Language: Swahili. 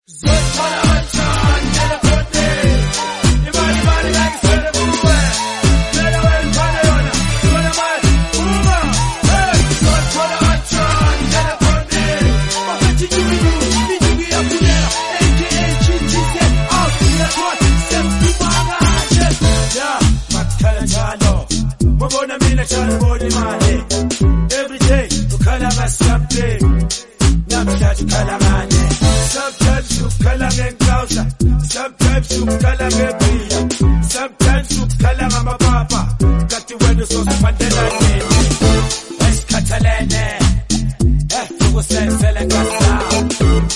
Every day, you call something. Sometimes you call and causa. Sometimes you call and bria. Sometimes you call and my papa. Got you when you so fandelane. Es Catalane. You will say,